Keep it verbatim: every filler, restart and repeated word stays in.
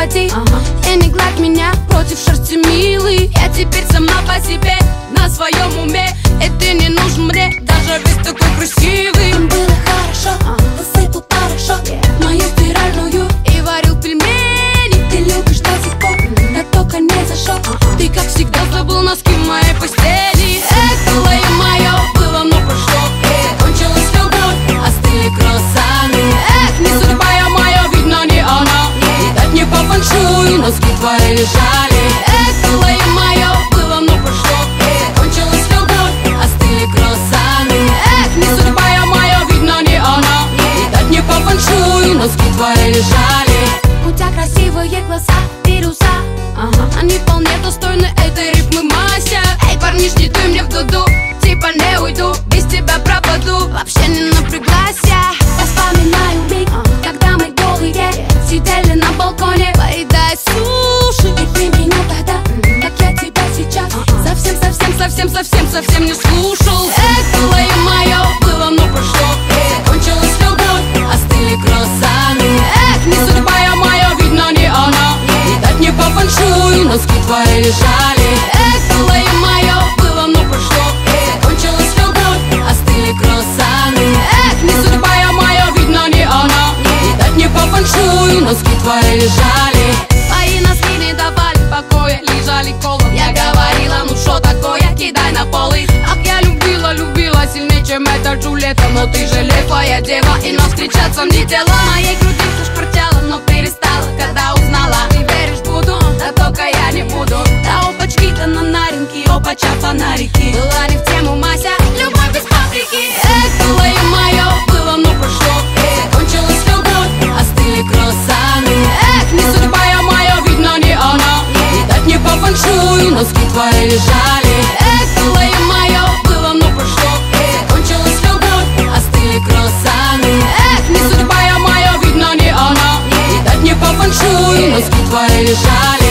прекрати, ага. И не гладь меня против шерсти, милый. Я теперь сама по себе, на своем уме. И ты не нужен мне, даже весь такой красивый. Нам было хорошо, ага. Высыпал порошок, yeah. Мою стиральную и варил пельмени. Ты любишь до сих пор, mm-hmm. Да только не зашел, ага. Ты как всегда забыл носки в моей постели. Эх, было и мое, было, но прошло. Закончилась любовь, остыли круассаны. Эх, не судьба я моя, видно не она. Видать не по фэншую, носки твои лежали. Эх, было и мое, было, но прошло. Закончилась любовь, остыли круассаны. Эх, не судьба я моя, видно не она. Видать не по фэншую, носки твои лежали. У тебя красивые глаза, вируса, ага. Они вполне достойны этой рифмы, Мася. Эй, парниш, не дуй мне в дуду, типа не уйду, без тебя пропаду. Вообще не напряглась я. Вспоминаю миг, ага. Когда мы голые, yeah. Сидели на балконе, поедая суши. И ты меня тогда, mm-hmm. Как я тебя сейчас, ага. Совсем, совсем, совсем, совсем, совсем не слушал. Эх, было и мое, было, но прошло. Закончилась любовь, остыли круассаны. Эх, не судьба я моя, видно не она. Видать не по фэншую, носки твои лежали. Эх, было и мое, было, но прошло. Закончилась любовь, остыли круассаны. Эх, не судьба я моя, видно не она. Видать не по фэншую, носки твои лежали. Твои носки не давали покоя, лежали колом. Я говорила, ну шо такое, кидай на полы. Ах, я любила, любила сильнее, чем эта Джульетта. Но ты же левая дева, и нам встречаться не дела. Моей груди все шквартело, но перестала, когда узнала. Ты веришь, буду, да только я не буду. Да опачки-то на наринки, опача фонарики. Была не в тему, Мася, любовь без паприки. Эх, было и мое, было, но прошло. Закончилась любовь, остыли круассаны. Эх, не судьба я моя, видно не она. Видать не по фэншую, носки твои лежали. Эх, было и мое, было, но прошло. Закончилась любовь, остыли круассаны. Эх, не судьба я моя, видно не она. Видать не по фэншую, носки твои лежали.